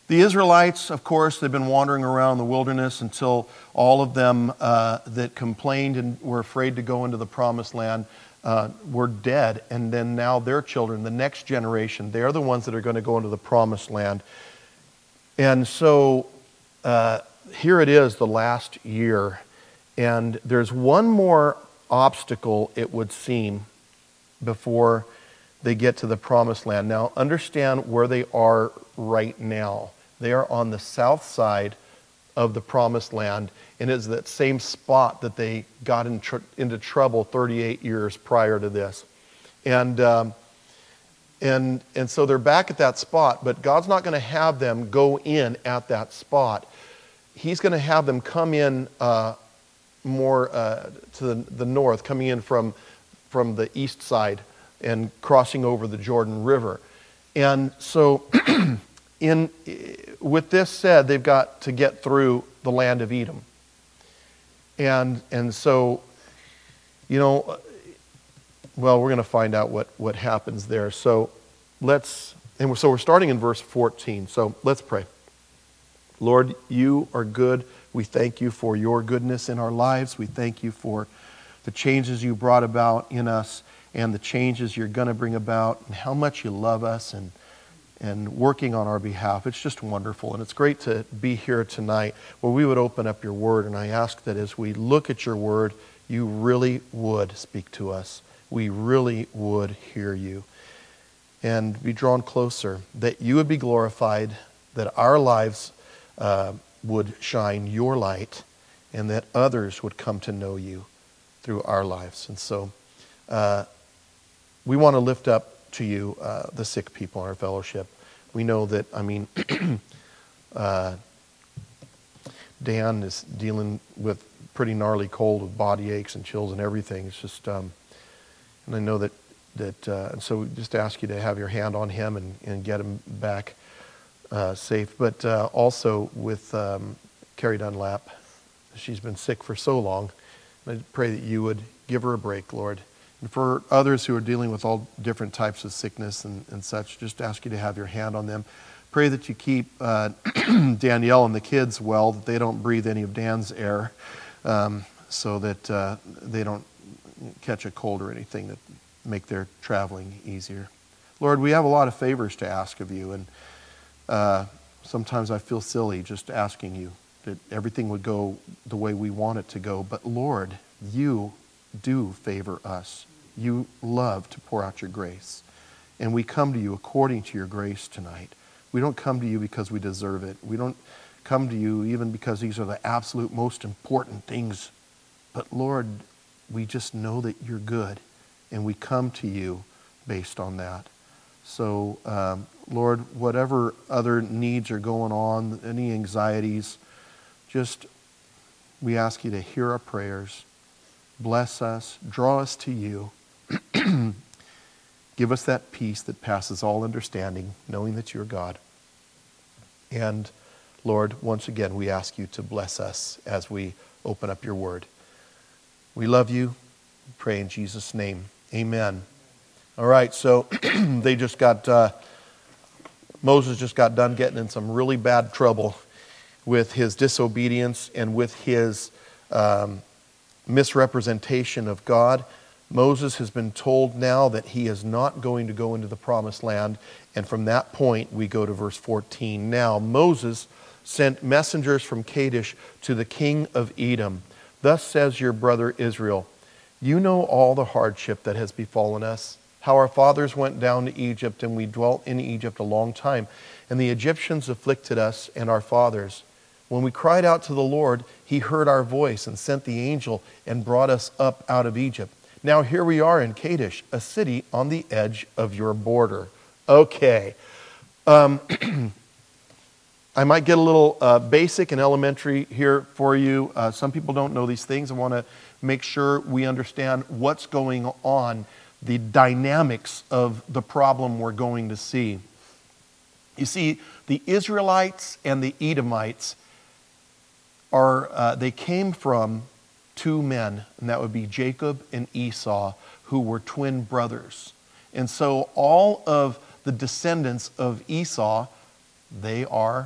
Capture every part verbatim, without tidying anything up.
The Israelites, of course, they've been wandering around the wilderness until all of them uh, that complained and were afraid to go into the promised land uh, were dead. And then now their children, the next generation, they're the ones that are going to go into the promised land. And so uh, here it is, the last year. And there's one more obstacle, it would seem, before they get to the promised land. Now, understand where they are right now. They are on the south side of the promised land, and it's that same spot that they got in tr- into trouble thirty-eight years prior to this. And, um, and, and so they're back at that spot, but God's not going to have them go in at that spot. He's going to have them come in uh, more uh, to the, the north, coming in from, from the east side and crossing over the Jordan River. And so in with this said, they've got to get through the land of Edom. And and so, you know, well, we're going to find out what, what happens there. So let's, and so we're starting in verse fourteen. So let's pray. Lord, you are good. We thank you for your goodness in our lives. We thank you for the changes you brought about in us and the changes you're going to bring about, and how much you love us and and working on our behalf. It's just wonderful. And it's great to be here tonight where we would open up your word. And I ask that as we look at your word, you really would speak to us. We really would hear you and be drawn closer, that you would be glorified, that our lives uh, would shine your light, and that others would come to know you through our lives. And so uh, we want to lift up to you uh, the sick people in our fellowship. We know that, I mean, uh, Dan is dealing with pretty gnarly cold with body aches and chills and everything. It's just, um, and I know that, that uh, and so we just ask you to have your hand on him and, and get him back uh, safe. But uh, also with um, Carrie Dunlap, she's been sick for so long. I pray that you would give her a break, Lord. And for others who are dealing with all different types of sickness and, and such, just ask you to have your hand on them. Pray that you keep uh, Danielle and the kids well, that they don't breathe any of Dan's air, um, so that uh, they don't catch a cold or anything that make their traveling easier. Lord, we have a lot of favors to ask of you, and uh, sometimes I feel silly just asking you that everything would go the way we want it to go. But Lord, you do favor us. You love to pour out your grace. And we come to you according to your grace tonight. We don't come to you because we deserve it. We don't come to you even because these are the absolute most important things. But Lord, we just know that you're good, and we come to you based on that. So, um, Lord, whatever other needs are going on, any anxieties, just we ask you to hear our prayers. Bless us, draw us to you. Give us that peace that passes all understanding, knowing that you're God. And Lord, once again, we ask you to bless us as we open up your word. We love you. We pray in Jesus' name. Amen. All right, so they just got, uh, Moses just got done getting in some really bad trouble with his disobedience and with his um, misrepresentation of God. Moses has been told now that he is not going to go into the promised land. And from that point, we go to verse fourteen. Now, Moses sent messengers from Kadesh to the king of Edom. Thus says your brother Israel, you know all the hardship that has befallen us, how our fathers went down to Egypt, and we dwelt in Egypt a long time. And the Egyptians afflicted us and our fathers. When we cried out to the Lord, he heard our voice and sent the angel and brought us up out of Egypt. Now here we are in Kadesh, a city on the edge of your border. Okay. Um, I might get a little uh, basic and elementary here for you. Uh, some people don't know these things. I want to make sure we understand what's going on, the dynamics of the problem we're going to see. You see, the Israelites and the Edomites are, uh, they came from two men, and that would be Jacob and Esau, who were twin brothers. And so all of the descendants of Esau, they are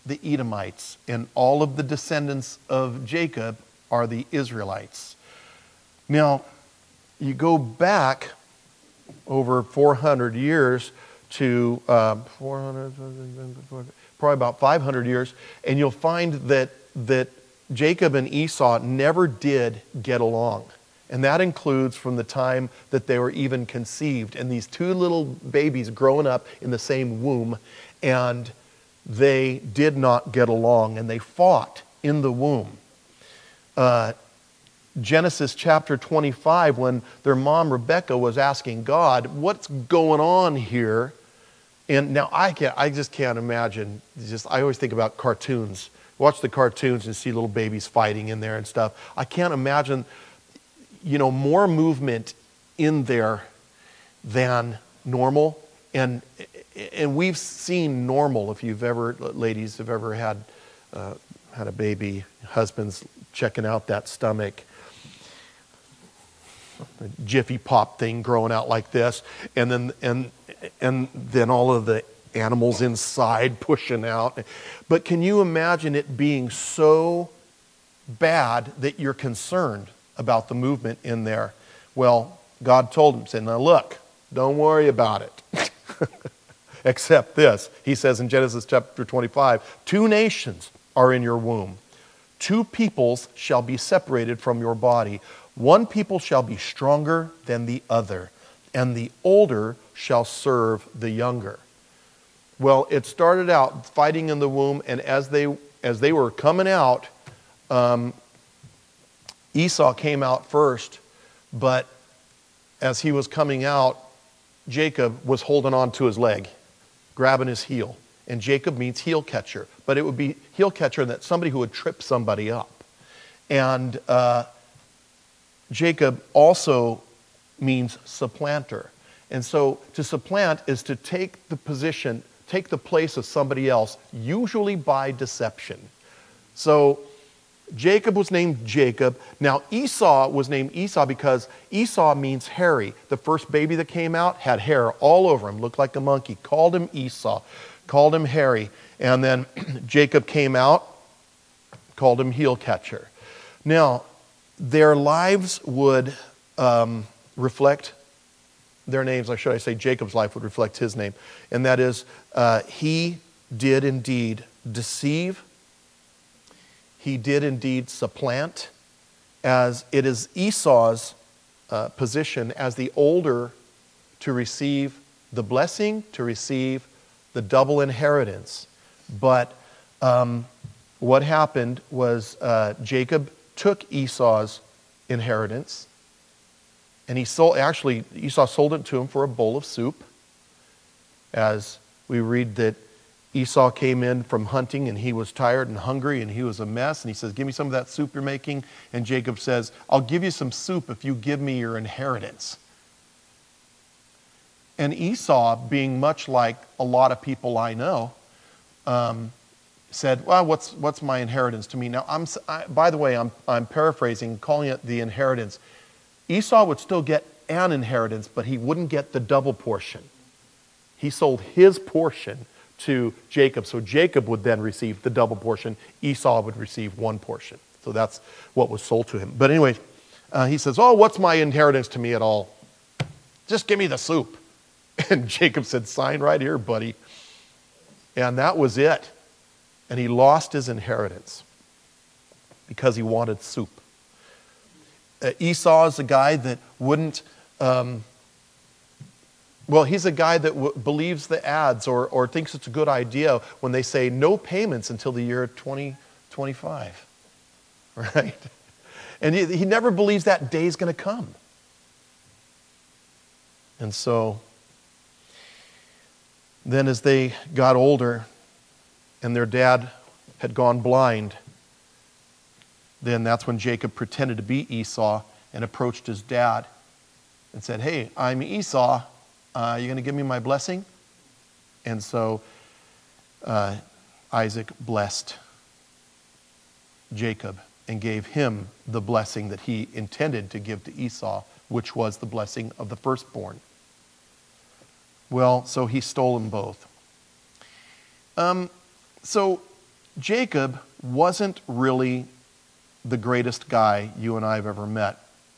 the Edomites, and all of the descendants of Jacob are the Israelites. Now, you go back over four hundred years to uh, four hundred, probably about five hundred years, and you'll find that that Jacob and Esau never did get along. And that includes from the time that they were even conceived. And these two little babies growing up in the same womb, and they did not get along, and they fought in the womb. Uh, Genesis chapter twenty-five, when their mom Rebecca was asking God, what's going on here? And now I can't, I just can't imagine. Just I always think about cartoons. Watch the cartoons and see little babies fighting in there and stuff. I can't imagine, you know, more movement in there than normal. And and we've seen normal. If you've ever, ladies, have ever had uh, had a baby, husbands checking out that stomach, a Jiffy Pop thing growing out like this, and then and and then all of the animals inside pushing out. But can you imagine it being so bad that you're concerned about the movement in there? Well, God told him, said, now look, don't worry about it. Except this, he says in Genesis chapter twenty-five, two nations are in your womb. Two peoples shall be separated from your body. One people shall be stronger than the other, and the older shall serve the younger. Well, it started out fighting in the womb, and as they as they were coming out, um, Esau came out first, but as he was coming out, Jacob was holding on to his leg, grabbing his heel. And Jacob means heel catcher, but it would be heel catcher that somebody who would trip somebody up. And uh, Jacob also means supplanter. And so to supplant is to take the position, take the place of somebody else, usually by deception. So Jacob was named Jacob. Now Esau was named Esau because Esau means hairy. The first baby that came out had hair all over him, looked like a monkey. Called him Esau, called him hairy. And then Jacob came out, called him heel catcher. Now, their lives would um, reflect their names, or should I say Jacob's life would reflect his name. And that is, uh, he did indeed deceive. He did indeed supplant, as it is Esau's uh, position as the older to receive the blessing, to receive the double inheritance. But um, what happened was uh, Jacob took Esau's inheritance, and he sold, actually, Esau sold it to him for a bowl of soup. As we read that Esau came in from hunting and he was tired and hungry and he was a mess. And he says, give me some of that soup you're making. And Jacob says, I'll give you some soup if you give me your inheritance. And Esau, being much like a lot of people I know, um, said, well, what's, what's my inheritance to me? Now, I'm, I, by the way, I'm, I'm paraphrasing, calling it the inheritance. Esau would still get an inheritance, but he wouldn't get the double portion. He sold his portion to Jacob. So Jacob would then receive the double portion. Esau would receive one portion. So that's what was sold to him. But anyway, uh, he says, oh, what's my inheritance to me at all? Just give me the soup. And Jacob said, sign right here, buddy. And that was it. And he lost his inheritance because he wanted soup. Uh, Esau is a guy that wouldn't... Um, Well, he's a guy that w- believes the ads or, or thinks it's a good idea when they say no payments until the year twenty twenty-five, right? And he, he never believes that day's going to come. And so then as they got older and their dad had gone blind, then that's when Jacob pretended to be Esau and approached his dad and said, hey, I'm Esau. Uh, you going to give me my blessing? And so uh, Isaac blessed Jacob and gave him the blessing that he intended to give to Esau, which was the blessing of the firstborn. Well, so he stole them both. Um, so Jacob wasn't really the greatest guy you and I have ever met.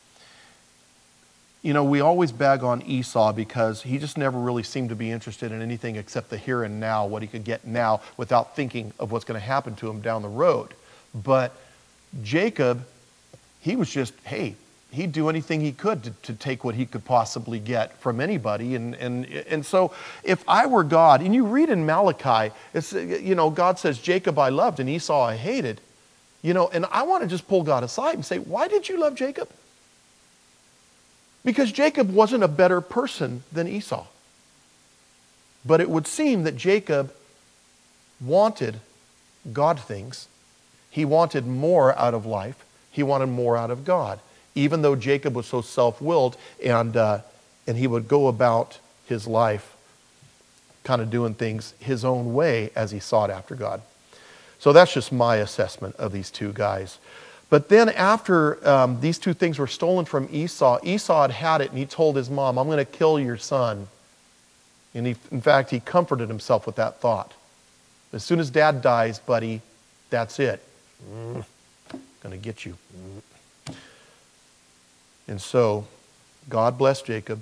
You know, we always bag on Esau because he just never really seemed to be interested in anything except the here and now, what he could get now without thinking of what's going to happen to him down the road. But Jacob, he was just, hey, he'd do anything he could to, to take what he could possibly get from anybody. And, and, and so if I were God, and you read in Malachi, it's, you know, God says, Jacob I loved and Esau I hated. You know, and I want to just pull God aside and say, why did you love Jacob? Because Jacob wasn't a better person than Esau. But it would seem that Jacob wanted God things. He wanted more out of life. He wanted more out of God. Even though Jacob was so self-willed and, uh, and he would go about his life kind of doing things his own way as he sought after God. So that's just my assessment of these two guys. But then after um, these two things were stolen from Esau, Esau had had it and he told his mom, I'm going to kill your son. And he, in fact, he comforted himself with that thought. As soon as dad dies, buddy, that's it. Mm, going to get you. Mm. And so God blessed Jacob.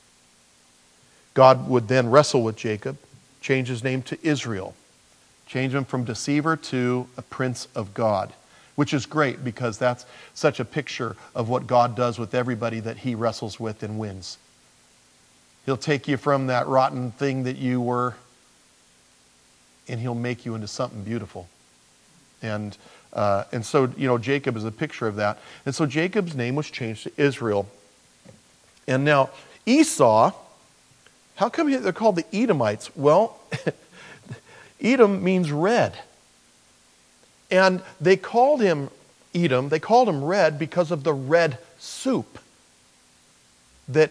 God would then wrestle with Jacob, change his name to Israel, change him from deceiver to a prince of God. Which is great because that's such a picture of what God does with everybody that he wrestles with and wins. He'll take you from that rotten thing that you were and he'll make you into something beautiful. And, uh, and so, you know, Jacob is a picture of that. And so Jacob's name was changed to Israel. And now Esau, how come they're called the Edomites? Well, Edom means red. And they called him Edom, they called him red because of the red soup that,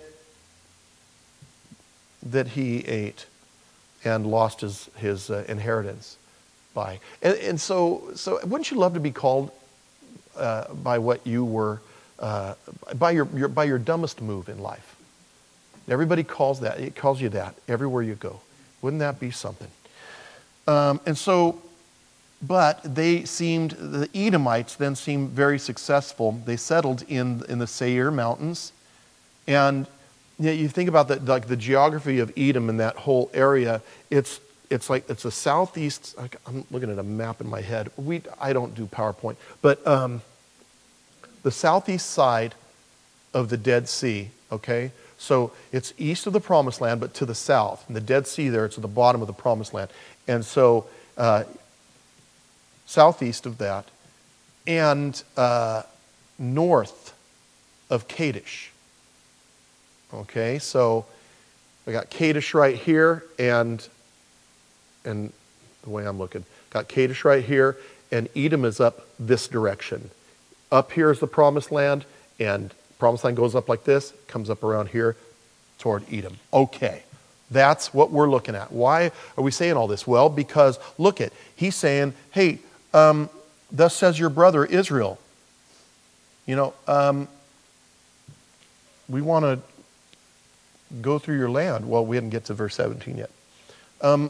that he ate and lost his, his uh, inheritance by. And, and so, so wouldn't you love to be called uh, by what you were, uh, by, your, your, by your dumbest move in life? Everybody calls that, it calls you that everywhere you go. Wouldn't that be something? Um, and so, But they seemed, the Edomites then seemed very successful. They settled in, in the Seir Mountains. And you know, you think about the, like the geography of Edom and that whole area, it's, it's like, it's a southeast, I'm looking at a map in my head. We, I don't do PowerPoint. But um, the southeast side of the Dead Sea, okay? So it's east of the Promised Land, but to the south. And the Dead Sea there, it's at the bottom of the Promised Land. And so, uh, southeast of that, and uh, north of Kadesh. Okay, so I got Kadesh right here, and and the way I'm looking, got Kadesh right here, and Edom is up this direction. Up here is the Promised Land, and Promised Land goes up like this, comes up around here toward Edom. Okay, that's what we're looking at. Why are we saying all this? Well, because look at, he's saying, hey, Um, thus says your brother Israel. You know, um, we want to go through your land. Well, we didn't get to verse seventeen yet. Um,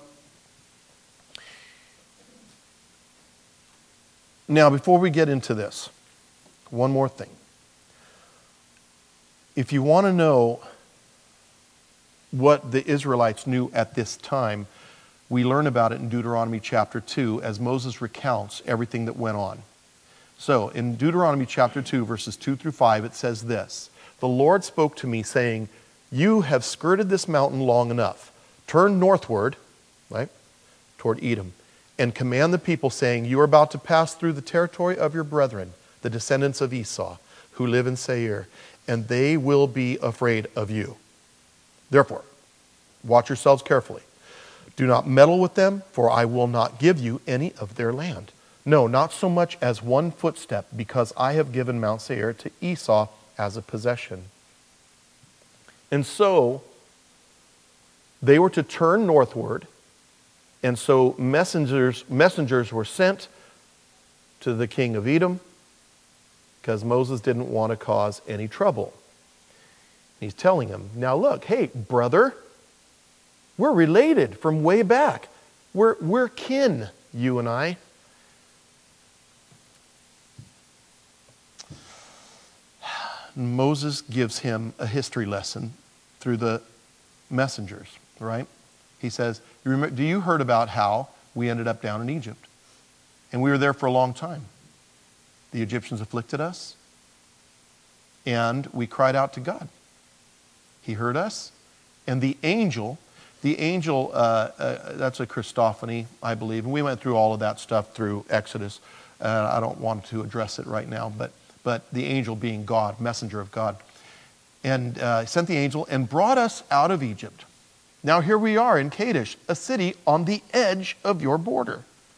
now, before we get into this, one more thing. If you want to know what the Israelites knew at this time, we learn about it in Deuteronomy chapter two as Moses recounts everything that went on. So in Deuteronomy chapter two, verses two through five, it says this, the Lord spoke to me saying, you have skirted this mountain long enough. Turn northward, right, toward Edom, and command the people saying, you are about to pass through the territory of your brethren, the descendants of Esau, who live in Seir, and they will be afraid of you. Therefore, watch yourselves carefully. Do not meddle with them, for I will not give you any of their land. No, not so much as one footstep, because I have given Mount Seir to Esau as a possession. And so, they were to turn northward, and so messengers, messengers were sent to the king of Edom, because Moses didn't want to cause any trouble. He's telling him, now look, hey, brother, we're related from way back. We're, we're kin, you and I. Moses gives him a history lesson through the messengers, right? He says, "You remember, do you heard about how we ended up down in Egypt? And we were there for a long time. The Egyptians afflicted us, and we cried out to God. He heard us, and the angel, the angel, uh, uh, that's a Christophany, I believe, and we went through all of that stuff through Exodus. Uh, I don't want to address it right now, but but the angel being God, messenger of God, and uh, sent the angel and brought us out of Egypt. Now here we are in Kadesh, a city on the edge of your border."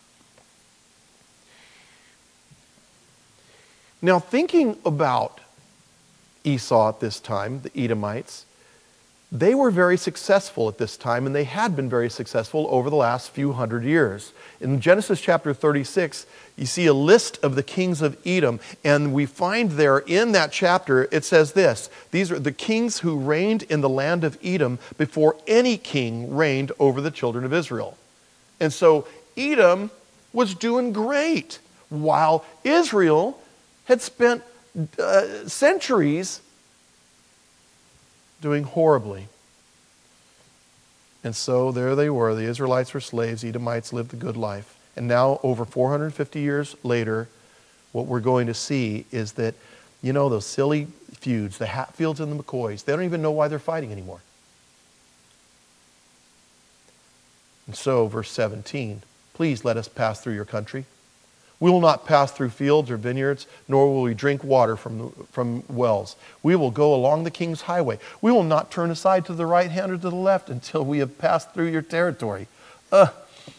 Now, thinking about Esau at this time, the Edomites, they were very successful at this time, and they had been very successful over the last few hundred years. In Genesis chapter thirty-six, you see a list of the kings of Edom, and we find there in that chapter, it says this: these are the kings who reigned in the land of Edom before any king reigned over the children of Israel. And so Edom was doing great, while Israel had spent uh, centuries doing horribly. And so there they were. The Israelites were slaves. Edomites lived the good life. And now, over four hundred fifty years later, what we're going to see is that, you know, those silly feuds, the Hatfields and the McCoys, they don't even know why they're fighting anymore. And so, verse seventeen, "Please let us pass through your country. We will not pass through fields or vineyards, nor will we drink water from, the, from wells. We will go along the king's highway. We will not turn aside to the right hand or to the left until we have passed through your territory." Uh,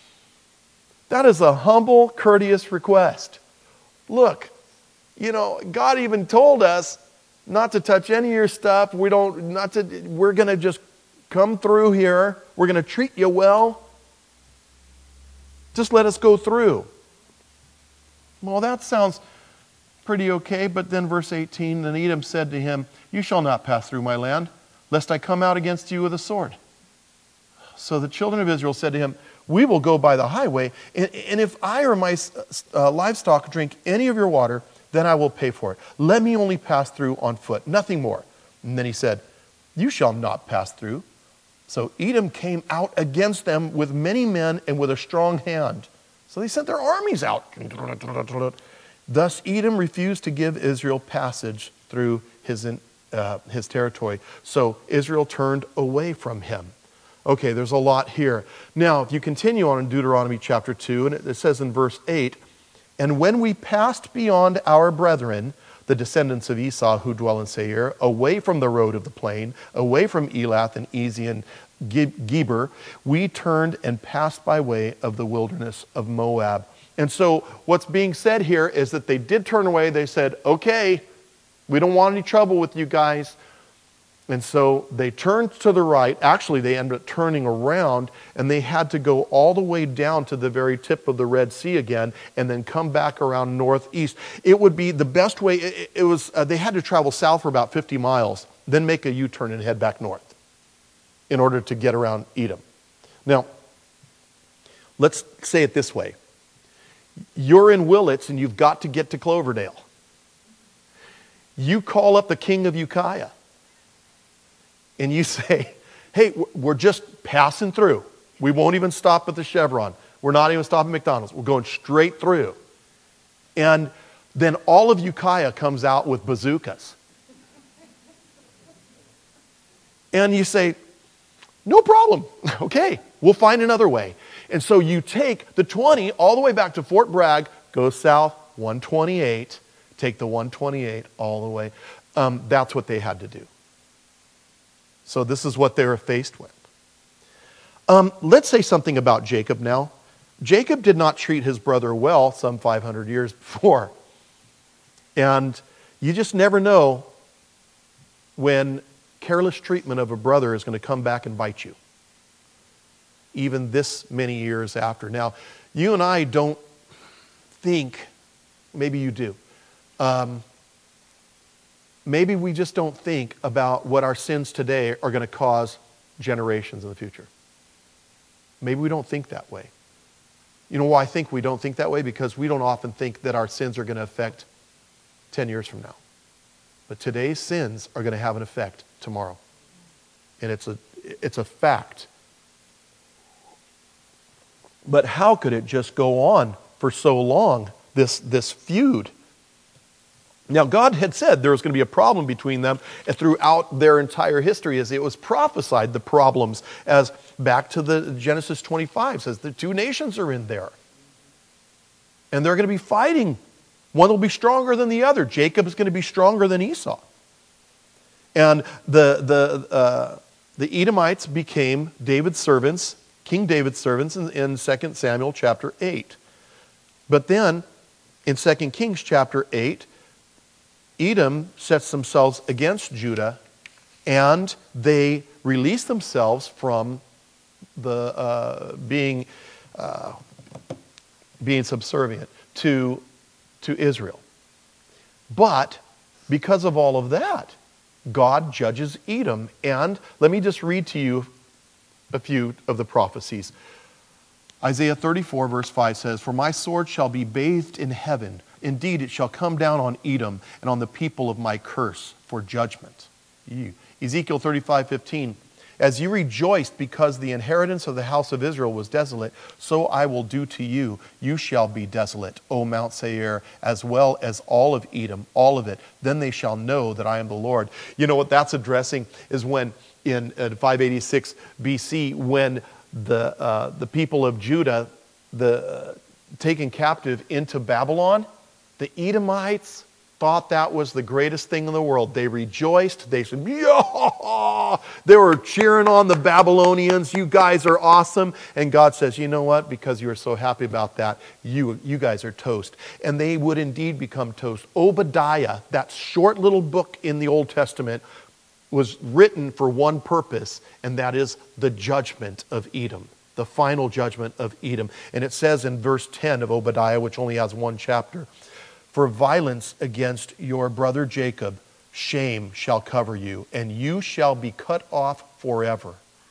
that is a humble, courteous request. Look, you know, God even told us not to touch any of your stuff. We don't, not to, we're going to just come through here. We're going to treat you well. Just let us go through. Well, that sounds pretty okay, but then verse eighteen, "Then Edom said to him, 'You shall not pass through my land, lest I come out against you with a sword.' So the children of Israel said to him, 'We will go by the highway, and, and if I or my uh, livestock drink any of your water, then I will pay for it. Let me only pass through on foot, nothing more.' And then he said, 'You shall not pass through.' So Edom came out against them with many men and with a strong hand. So they sent their armies out. Thus Edom refused to give Israel passage through his, uh, his territory. So Israel turned away from him." Okay, there's a lot here. Now, if you continue on in Deuteronomy chapter two, and it says in verse eight, "And when we passed beyond our brethren, the descendants of Esau who dwell in Seir, away from the road of the plain, away from Elath and Ezion, Geber, we turned and passed by way of the wilderness of Moab." And so what's being said here is that they did turn away. They said, "Okay, we don't want any trouble with you guys." And so they turned to the right. Actually, they ended up turning around, and they had to go all the way down to the very tip of the Red Sea again, and then come back around northeast. It would be the best way. It, it was. Uh, they had to travel south for about fifty miles, then make a U-turn and head back north in order to get around Edom. Now, let's say it this way. You're in Willits and you've got to get to Cloverdale. You call up the king of Ukiah and you say, "Hey, we're just passing through. We won't even stop at the Chevron. We're not even stopping at McDonald's. We're going straight through." And then all of Ukiah comes out with bazookas. And you say, "No problem. Okay, we'll find another way." And so you take the twenty all the way back to Fort Bragg, go south, one twenty-eight, take the one twenty-eight all the way. Um, that's what they had to do. So this is what they were faced with. Um, let's say something about Jacob now. Jacob did not treat his brother well some five hundred years before. And you just never know when careless treatment of a brother is going to come back and bite you, even this many years after. Now, you and I don't think, maybe you do, um, maybe we just don't think about what our sins today are going to cause generations in the future. Maybe we don't think that way. You know why I think we don't think that way? Because we don't often think that our sins are going to affect ten years from now. But today's sins are going to have an effect tomorrow. And it's a, it's a fact. But how could it just go on for so long, this, this feud? Now, God had said there was going to be a problem between them throughout their entire history, as it was prophesied, the problems, as back to the Genesis twenty-five says the two nations are in there. And they're going to be fighting. One will be stronger than the other. Jacob is going to be stronger than Esau. And the, the, uh, the Edomites became David's servants, King David's servants in, in Second Samuel chapter eight. But then, in Second Kings chapter eight, Edom sets themselves against Judah, and they release themselves from the uh, being uh, being subservient to, to Israel. But because of all of that, God judges Edom. And let me just read to you a few of the prophecies. Isaiah thirty-four verse five says, "For my sword shall be bathed in heaven. Indeed, it shall come down on Edom and on the people of my curse for judgment." Ew. Ezekiel thirty-five fifteen, "As you rejoiced because the inheritance of the house of Israel was desolate, so I will do to you. You shall be desolate, O Mount Seir, as well as all of Edom, all of it. Then they shall know that I am the Lord." You know what that's addressing is when in uh, five eighty-six B C, when the uh, the people of Judah, the uh, taken captive into Babylon, the Edomites thought that was the greatest thing in the world. They rejoiced. They said, "Yeah!" They were cheering on the Babylonians. "You guys are awesome." And God says, "You know what? Because you are so happy about that, you, you guys are toast." And they would indeed become toast. Obadiah, that short little book in the Old Testament, was written for one purpose, and that is the judgment of Edom. The final judgment of Edom. And it says in verse ten of Obadiah, which only has one chapter, "For violence against your brother Jacob, shame shall cover you, and you shall be cut off forever."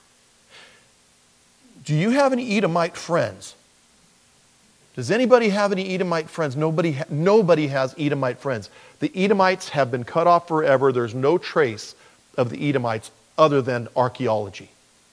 Do you have any Edomite friends? Does anybody have any Edomite friends? Nobody, nobody has Edomite friends. The Edomites have been cut off forever. There's no trace of the Edomites other than archaeology.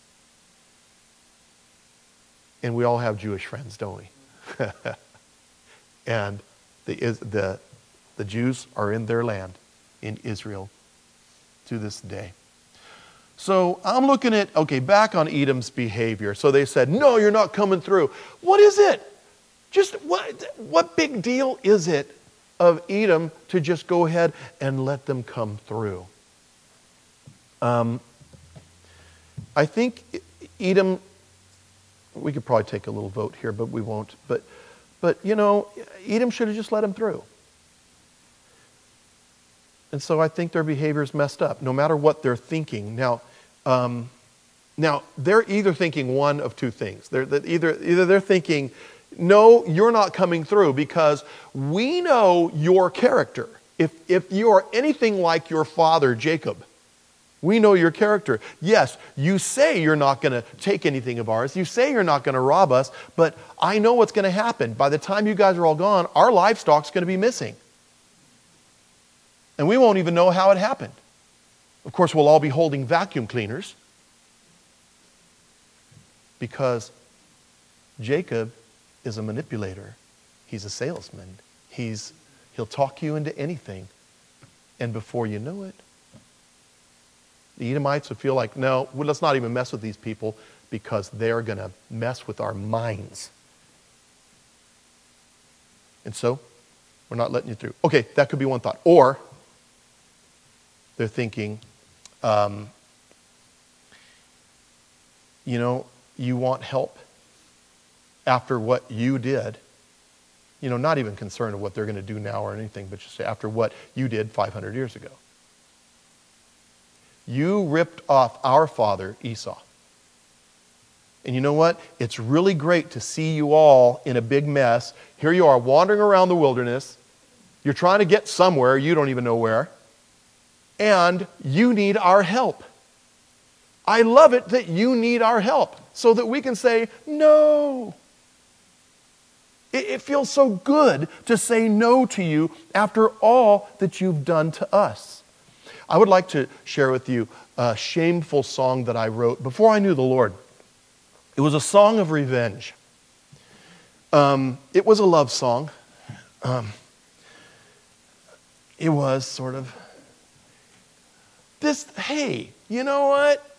And we all have Jewish friends, don't we? And the, the, the Jews are in their land, in Israel, to this day. So I'm looking at, okay, back on Edom's behavior. So they said, "No, you're not coming through." What is it? Just what, what big deal is it of Edom to just go ahead and let them come through? Um, I think Edom, we could probably take a little vote here, but we won't. But, but you know, Edom should have just let him through. And so I think their behavior is messed up, no matter what they're thinking. Now, um, now they're either thinking one of two things. They're, they're either, either they're thinking, "No, you're not coming through because we know your character. If, if you are anything like your father, Jacob, we know your character. Yes, you say you're not going to take anything of ours. You say you're not going to rob us, but I know what's going to happen. By the time you guys are all gone, our livestock's going to be missing. And we won't even know how it happened. Of course, we'll all be holding vacuum cleaners because Jacob is a manipulator. He's a salesman. He's, he'll talk you into anything. And before you know it, the Edomites would feel like, "No, well, let's not even mess with these people because they're going to mess with our minds. And so, we're not letting you through." Okay, that could be one thought. Or, they're thinking, um, you know, you want help after what you did. You know, not even concerned of what they're going to do now or anything, but just after what you did five hundred years ago. You ripped off our father, Esau. And you know what? It's really great to see you all in a big mess. Here you are wandering around the wilderness. You're trying to get somewhere. You don't even know where. And you need our help. I love it that you need our help so that we can say, "No." It, it feels so good to say no to you after all that you've done to us. I would like to share with you a shameful song that I wrote before I knew the Lord. It was a song of revenge. Um, it was a love song. Um, it was sort of this, hey, you know what?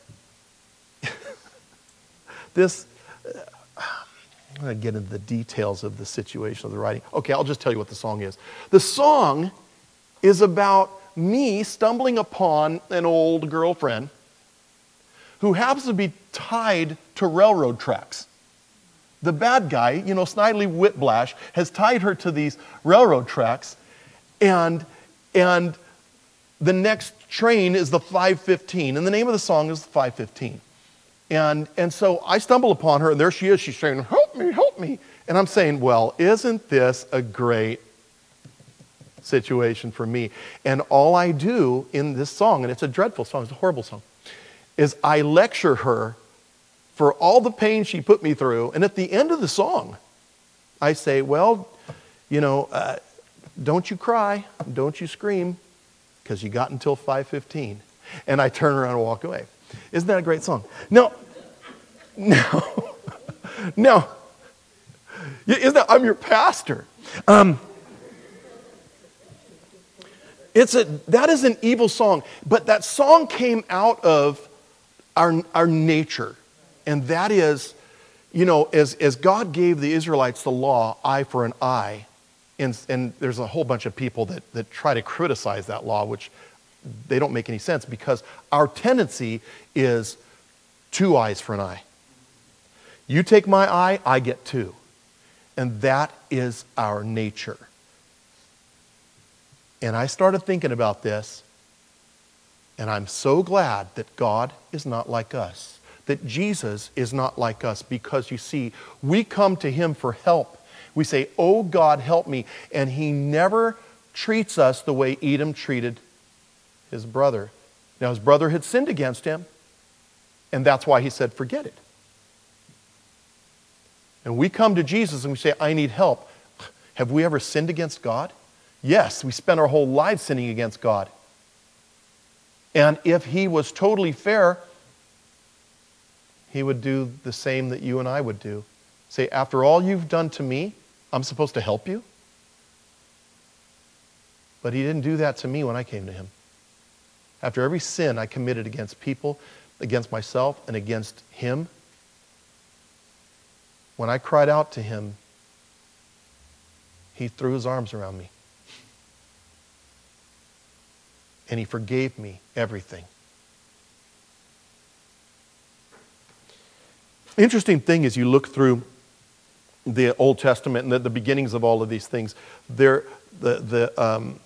this, uh, I'm going to get into the details of the situation of the writing. Okay, I'll just tell you what the song is. The song is about me stumbling upon an old girlfriend who happens to be tied to railroad tracks. The bad guy, you know, Snidely Whiplash, has tied her to these railroad tracks, and, and the next train is the five fifteen, and the name of the song is the five fifteen. And, and so I stumble upon her, and there she is. She's saying, help me, help me. And I'm saying, well, isn't this a great situation for me? And all I do in this song, and it's a dreadful song, it's a horrible song, is I lecture her for all the pain she put me through. And at the end of the song, I say, well, you know, uh, don't you cry, don't you scream, because you got until five fifteen. And I turn around and walk away. Isn't that a great song? No, no, no. Isn't that, I'm your pastor. Um, it's a, that is an evil song. But that song came out of our, our nature. And that is, you know, as, as God gave the Israelites the law, eye for an eye, and, and there's a whole bunch of people that, that try to criticize that law, which they don't make any sense, because our tendency is two eyes for an eye. You take my eye, I get two. And that is our nature. And I started thinking about this, and I'm so glad that God is not like us, that Jesus is not like us, because you see, we come to him for help. We say, oh God, help me. And he never treats us the way Edom treated his brother. Now his brother had sinned against him, and that's why he said, forget it. And we come to Jesus and we say, I need help. Have we ever sinned against God? Yes, we spent our whole lives sinning against God. And if he was totally fair, he would do the same that you and I would do. Say, after all you've done to me, I'm supposed to help you? But he didn't do that to me when I came to him. After every sin I committed against people, against myself, and against him, when I cried out to him, he threw his arms around me. And he forgave me everything. Interesting thing is, you look through the Old Testament and the, the beginnings of all of these things, there, the, the, um,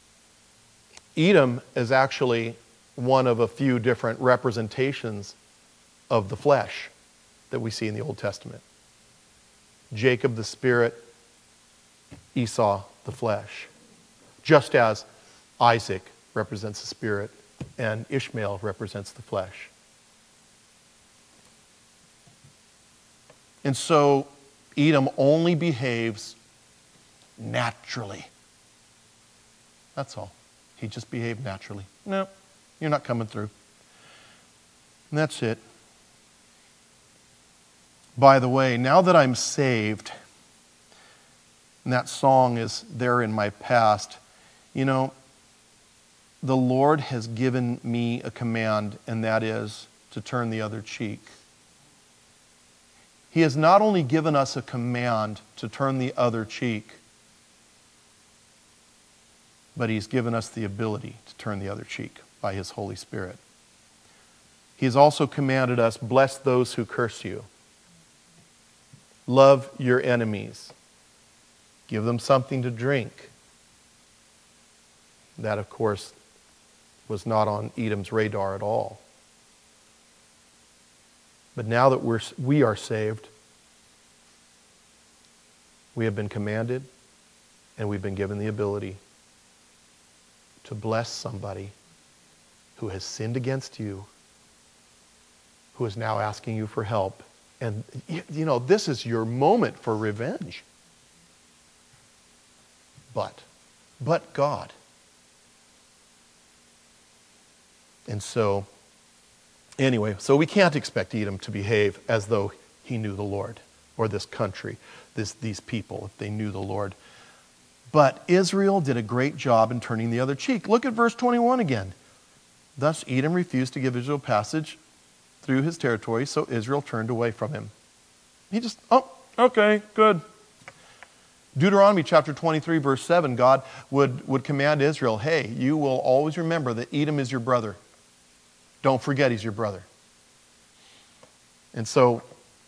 Edom is actually one of a few different representations of the flesh that we see in the Old Testament. Jacob the spirit, Esau the flesh. Just as Isaac represents the spirit and Ishmael represents the flesh. And so Edom only behaves naturally. That's all. He just behaved naturally. No, you're not coming through. And that's it. By the way, now that I'm saved, and that song is there in my past, you know, the Lord has given me a command, and that is to turn the other cheek. He has not only given us a command to turn the other cheek, but he's given us the ability to turn the other cheek by his Holy Spirit. He has also commanded us, bless those who curse you. Love your enemies. Give them something to drink. That, of course, was not on Edom's radar at all. But now that we're, we are saved, we have been commanded and we've been given the ability to bless somebody who has sinned against you, who is now asking you for help. And, you know, this is your moment for revenge. But, but God. And so, anyway, so we can't expect Edom to behave as though he knew the Lord, or this country, this, these people, if they knew the Lord. But Israel did a great job in turning the other cheek. Look at verse twenty-one again. Thus Edom refused to give Israel passage through his territory, so Israel turned away from him. He just, oh, okay, good. Deuteronomy chapter twenty-three, verse seven, God would, would command Israel, hey, you will always remember that Edom is your brother. Don't forget he's your brother. And so,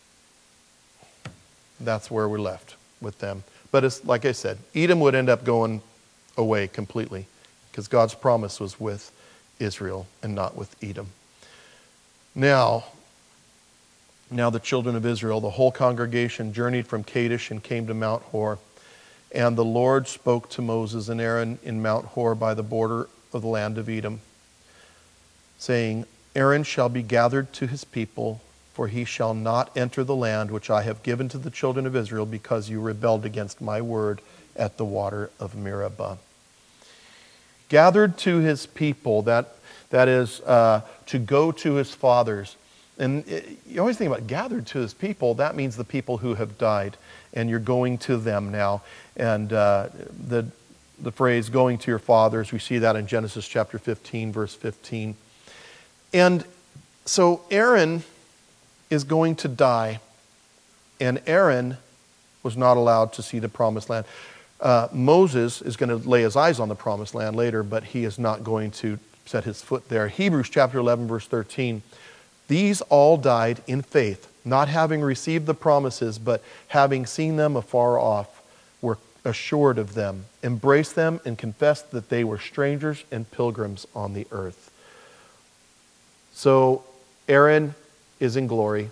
that's where we're left with them. But it's, like I said, Edom would end up going away completely because God's promise was with Israel and not with Edom. Now, now the children of Israel, the whole congregation journeyed from Kadesh and came to Mount Hor. And the Lord spoke to Moses and Aaron in Mount Hor by the border of the land of Edom, saying, Aaron shall be gathered to his people, for he shall not enter the land which I have given to the children of Israel, because you rebelled against my word at the water of Meribah. Gathered to his people, that, that is uh, to go to his fathers. And it, you always think about gathered to his people, that means the people who have died. And you're going to them now. And uh, the, the phrase, going to your fathers, we see that in Genesis chapter fifteen, verse fifteen. And so Aaron is going to die. And Aaron was not allowed to see the promised land. Uh, Moses is going to lay his eyes on the promised land later, but he is not going to set his foot there. Hebrews chapter eleven, verse thirteen. These all died in faith, not having received the promises, but having seen them afar off, were assured of them, embraced them, and confessed that they were strangers and pilgrims on the earth. So Aaron is in glory,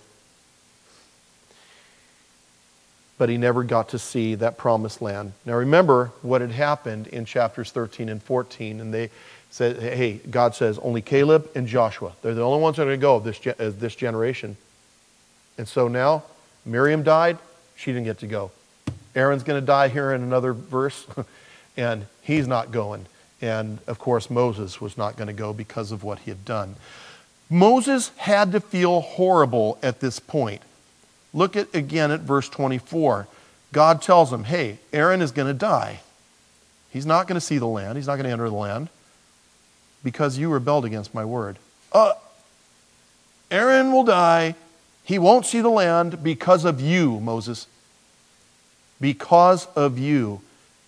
but he never got to see that promised land. Now remember what had happened in chapters thirteen and fourteen, and they said, hey, God says only Caleb and Joshua, they're the only ones that are going to go of this, uh, this generation. And so now, Miriam died, she didn't get to go. Aaron's going to die here in another verse, and he's not going. And of course, Moses was not going to go because of what he had done. Moses had to feel horrible at this point. Look at again at verse twenty-four. God tells him, hey, Aaron is going to die. He's not going to see the land. He's not going to enter the land because you rebelled against my word. Uh, Aaron will die. He won't see the land because of you, Moses. Because of you.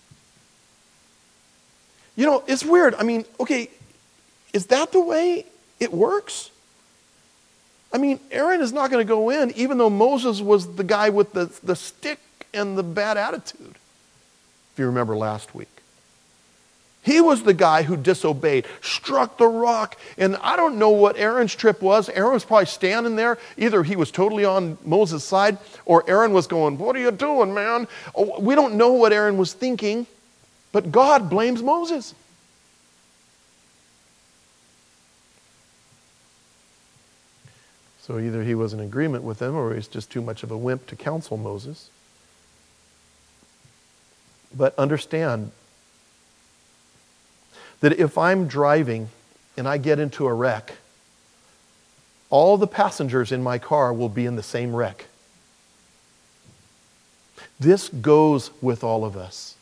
You know, it's weird. I mean, okay, is that the way it works? I mean, Aaron is not going to go in, even though Moses was the guy with the, the stick and the bad attitude, if you remember last week. He was the guy who disobeyed, struck the rock, and I don't know what Aaron's trip was. Aaron was probably standing there. Either he was totally on Moses' side, or Aaron was going, what are you doing, man? Oh, we don't know what Aaron was thinking, but God blames Moses. So either he was in agreement with them, or he's just too much of a wimp to counsel Moses. But understand that if I'm driving and I get into a wreck, all the passengers in my car will be in the same wreck. This goes with all of us.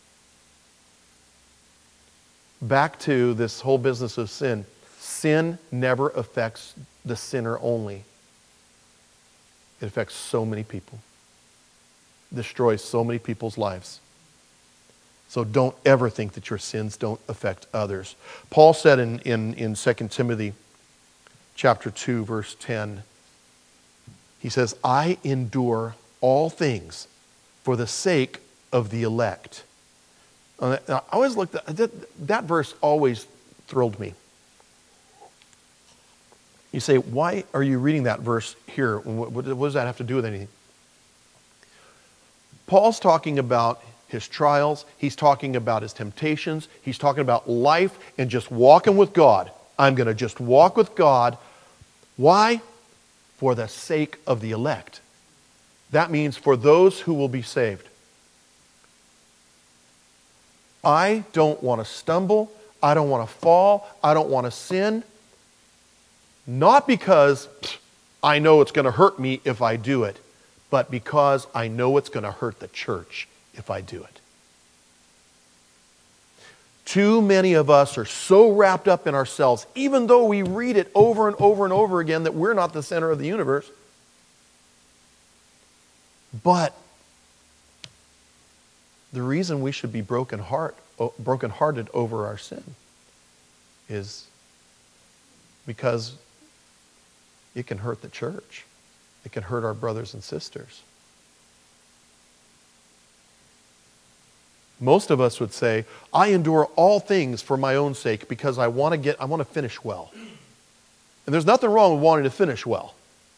Back to this whole business of sin. Sin never affects the sinner only. It affects so many people. Destroys so many people's lives. So don't ever think that your sins don't affect others. Paul said in, in, in Second Timothy chapter two, verse ten, he says, I endure all things for the sake of the elect. Uh, I always looked at that, that verse always thrilled me. You say, why are you reading that verse here? What, what does that have to do with anything? Paul's talking about his trials. He's talking about his temptations. He's talking about life and just walking with God. I'm going to just walk with God. Why? For the sake of the elect. That means for those who will be saved. I don't want to stumble. I don't want to fall. I don't want to sin. Not because I know it's going to hurt me if I do it, but because I know it's going to hurt the church if I do it. Too many of us are so wrapped up in ourselves, even though we read it over and over and over again that we're not the center of the universe. But the reason we should be broken heart, brokenhearted over our sin is because it can hurt the church. It can hurt our brothers and sisters. Most of us would say, I endure all things for my own sake because I want to get, I want to finish well. And there's nothing wrong with wanting to finish well.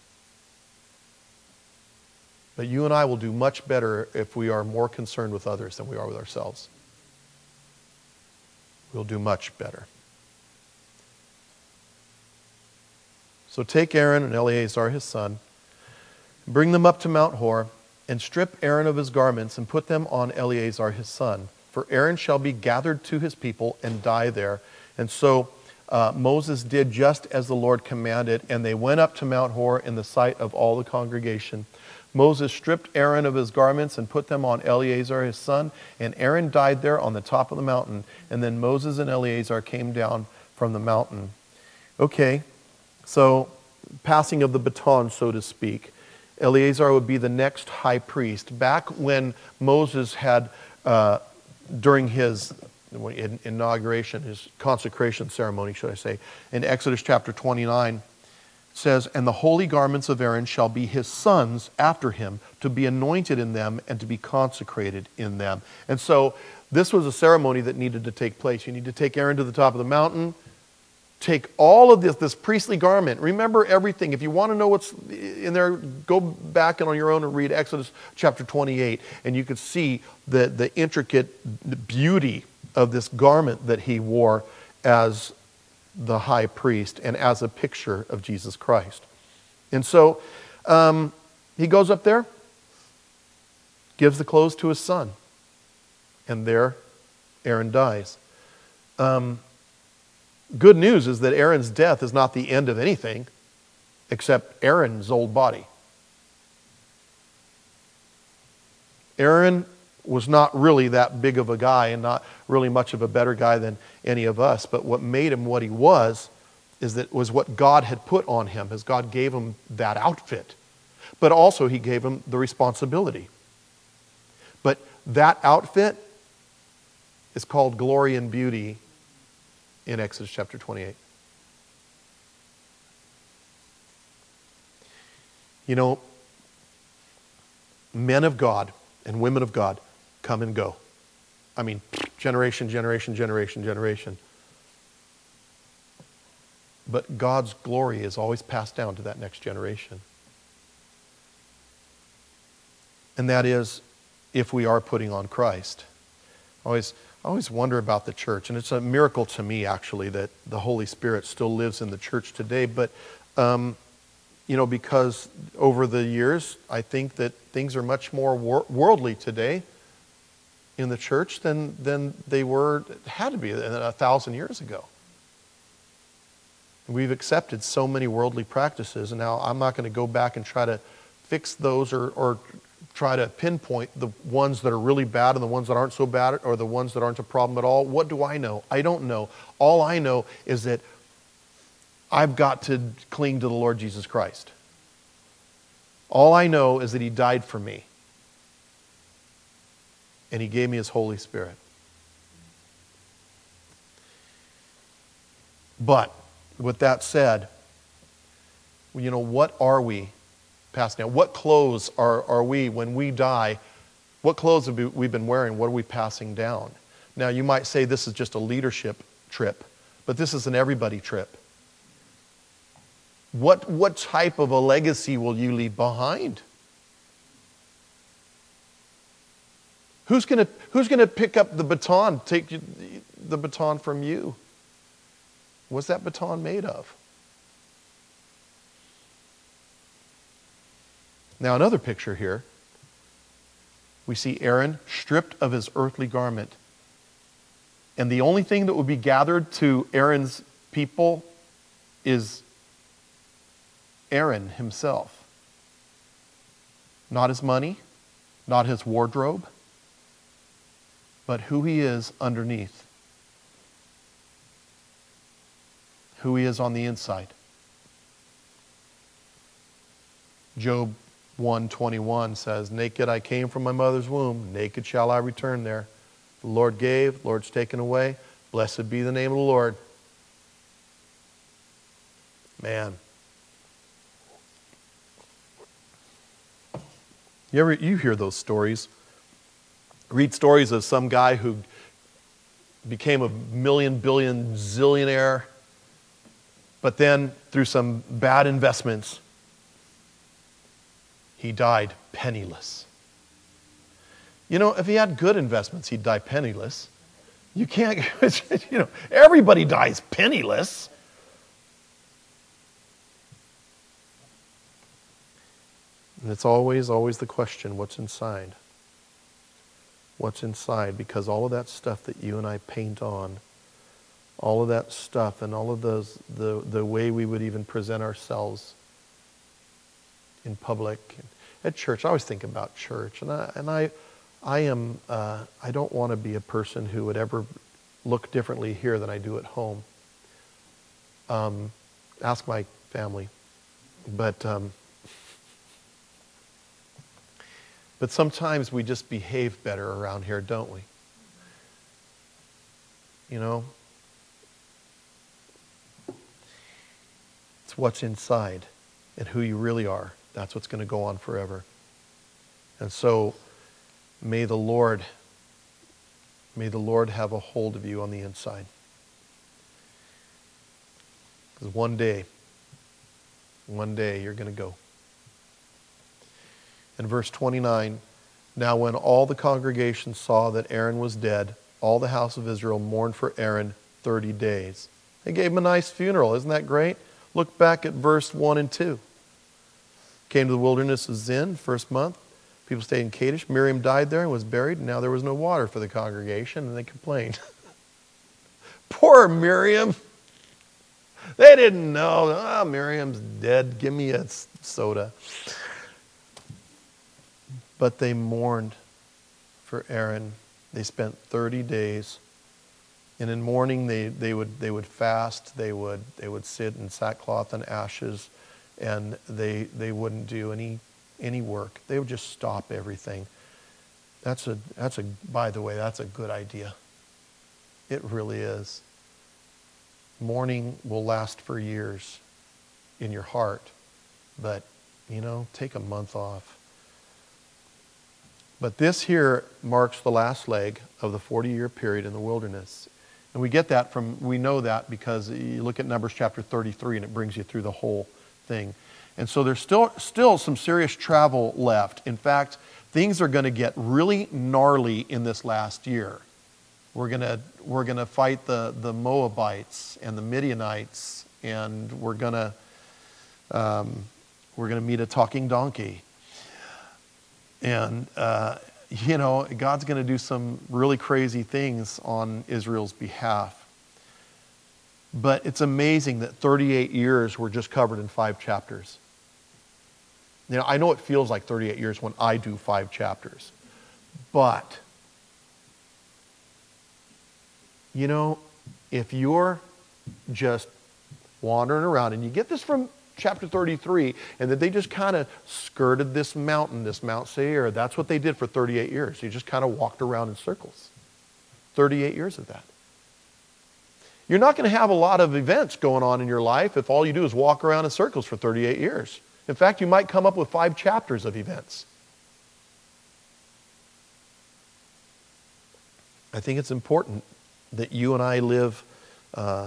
But you and I will do much better if we are more concerned with others than we are with ourselves. We'll do much better. So take Aaron and Eleazar his son, bring them up to Mount Hor, and strip Aaron of his garments and put them on Eleazar his son. For Aaron shall be gathered to his people and die there. And so uh, Moses did just as the Lord commanded, and they went up to Mount Hor in the sight of all the congregation. Moses stripped Aaron of his garments and put them on Eleazar his son, and Aaron died there on the top of the mountain. And then Moses and Eleazar came down from the mountain. Okay, so passing of the baton, so to speak. Eleazar would be the next high priest. Back when Moses had, uh, during his inauguration, his consecration ceremony, should I say, in Exodus chapter twenty-nine, says, and the holy garments of Aaron shall be his sons after him, to be anointed in them and to be consecrated in them. And so this was a ceremony that needed to take place. You need to take Aaron to the top of the mountain, take all of this, this priestly garment. Remember everything. If you want to know what's in there, go back and on your own and read Exodus chapter twenty-eight, and you could see the, the intricate beauty of this garment that he wore as the high priest and as a picture of Jesus Christ. And so um, he goes up there, gives the clothes to his son, and there Aaron dies. Um, good news is that Aaron's death is not the end of anything except Aaron's old body. Aaron was not really that big of a guy and not really much of a better guy than any of us. But what made him what he was is that was what God had put on him, as God gave him that outfit. But also he gave him the responsibility. But that outfit is called glory and beauty in Exodus chapter twenty-eight. You know, men of God and women of God come and go. I mean, generation, generation, generation, generation. But God's glory is always passed down to that next generation. And that is if we are putting on Christ. I always, I always wonder about the church, and it's a miracle to me, actually, that the Holy Spirit still lives in the church today. But, um, you know, because over the years, I think that things are much more wor- worldly today in the church than, than they were, had to be a thousand years ago. We've accepted so many worldly practices, and now I'm not going to go back and try to fix those or, or try to pinpoint the ones that are really bad and the ones that aren't so bad or the ones that aren't a problem at all. What do I know? I don't know. All I know is that I've got to cling to the Lord Jesus Christ. All I know is that He died for me. And He gave me His Holy Spirit. But, with that said, you know, what are we passing down? What clothes are, are we, when we die, what clothes have we been wearing? What are we passing down? Now, you might say this is just a leadership trip, but this is an everybody trip. What, what type of a legacy will you leave behind? Who's going to who's going to pick up the baton, take the baton from you? What's that baton made of? Now, another picture here. We see Aaron stripped of his earthly garment. And the only thing that would be gathered to Aaron's people is Aaron himself. Not his money, not his wardrobe, but who he is underneath. Who he is on the inside. Job one twenty-one says, naked I came from my mother's womb, naked shall I return there. The Lord gave, the Lord's taken away. Blessed be the name of the Lord. Man. You ever you hear those stories? Read stories of some guy who became a million, billion, zillionaire, but then through some bad investments, he died penniless. You know, if he had good investments, he'd die penniless. You can't, you know, everybody dies penniless. And it's always, always the question, what's inside? What's inside? Because all of that stuff that you and I paint on, all of that stuff and all of those, the, the way we would even present ourselves in public, at church. I always think about church, and I, and I, I am, uh, I don't want to be a person who would ever look differently here than I do at home. Um, ask my family, but um, but sometimes we just behave better around here, don't we? You know, it's what's inside and who you really are. That's what's going to go on forever. And so, may the Lord, may the Lord have a hold of you on the inside. Because one day, one day you're going to go. In verse twenty-nine, now when all the congregation saw that Aaron was dead, all the house of Israel mourned for Aaron thirty days. They gave him a nice funeral. Isn't that great? Look back at verse one and two. Came to the wilderness of Zin, first month. People stayed in Kadesh. Miriam died there and was buried, and now there was no water for the congregation, and they complained. Poor Miriam. They didn't know. Ah, oh, Miriam's dead. Give me a soda. But they mourned for Aaron. They spent thirty days. And in mourning, they, they would they would fast. They would they would sit in sackcloth and ashes. And they they wouldn't do any any work. They would just stop everything. That's a that's a by the way, that's a good idea. It really is. Mourning will last for years in your heart, but you know, take a month off. But this here marks the last leg of the forty-year period in the wilderness. And we get that from we know that because you look at Numbers chapter thirty-three and it brings you through the whole thing. And so there's still still some serious travel left. In fact, things are going to get really gnarly in this last year. We're going to we're going to fight the the Moabites and the Midianites, and we're going to um, we're going to meet a talking donkey. And uh, you know, God's going to do some really crazy things on Israel's behalf. But it's amazing that thirty-eight years were just covered in five chapters. You know, I know it feels like thirty-eight years when I do five chapters. But, you know, if you're just wandering around, and you get this from chapter thirty-three, and that they just kind of skirted this mountain, this Mount Seir. That's what they did for thirty-eight years. You just kind of walked around in circles. thirty-eight years of that. You're not going to have a lot of events going on in your life if all you do is walk around in circles for thirty-eight years. In fact, you might come up with five chapters of events. I think it's important that you and I live, uh,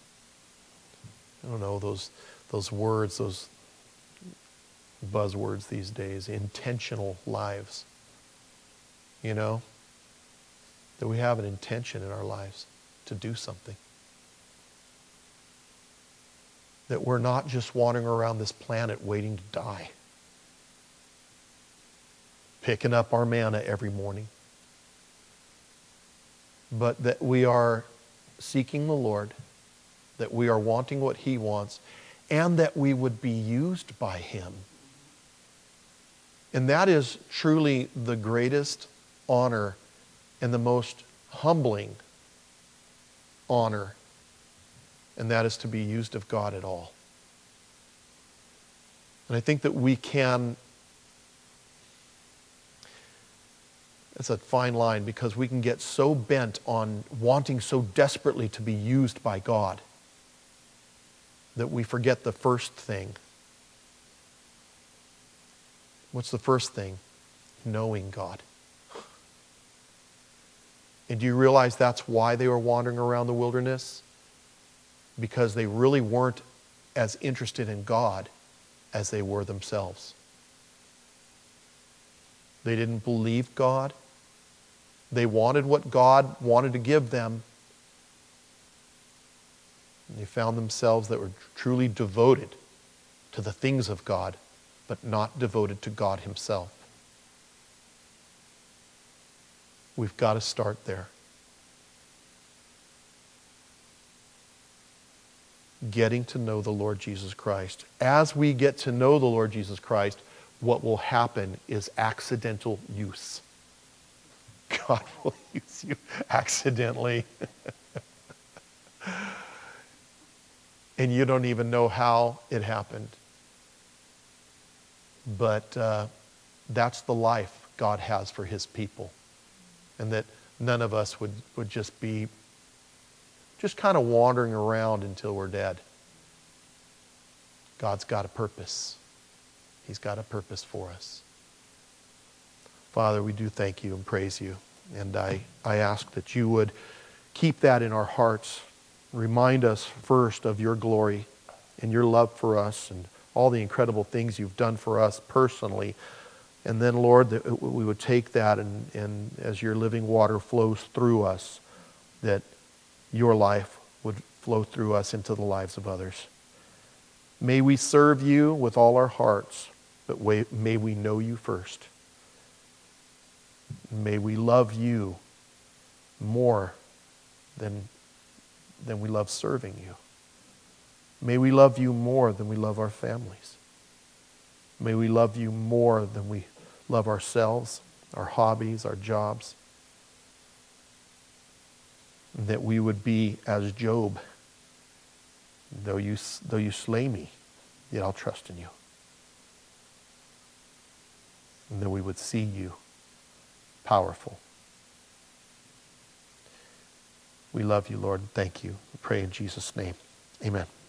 I don't know, those, those words, those buzzwords these days, intentional lives. You know? That we have an intention in our lives to do something. That we're not just wandering around this planet waiting to die. Picking up our manna every morning. But that we are seeking the Lord. That we are wanting what He wants. and that we would be used by him. And that is truly the greatest honor and the most humbling honor, and that is to be used of God at all. And I think that we can, it's a fine line, because we can get so bent on wanting so desperately to be used by God that we forget the first thing. What's the first thing? Knowing God. And do you realize that's why they were wandering around the wilderness? Because they really weren't as interested in God as they were themselves. They didn't believe God. They wanted what God wanted to give them. And they found themselves that were truly devoted to the things of God, but not devoted to God himself. We've got to start there. Getting to know the Lord Jesus Christ. As we get to know the Lord Jesus Christ, what will happen is accidental use. God will use you accidentally. And you don't even know how it happened. But uh, that's the life God has for his people. And that none of us would, would just be just kind of wandering around until we're dead. God's got a purpose. He's got a purpose for us. Father, we do thank you and praise you. And I, I ask that you would keep that in our hearts. Remind us first of your glory and your love for us and all the incredible things you've done for us personally. And then, Lord, that we would take that and, and as your living water flows through us, that your life would flow through us into the lives of others. May we serve you with all our hearts, but may we know you first. May we love you more than, than we love serving you. May we love you more than we love our families. May we love you more than we love ourselves, our hobbies, our jobs. And that we would be as Job. Though you, though you slay me, yet I'll trust in you. And that we would see you powerful. We love you, Lord, and thank you. We pray in Jesus' name. Amen.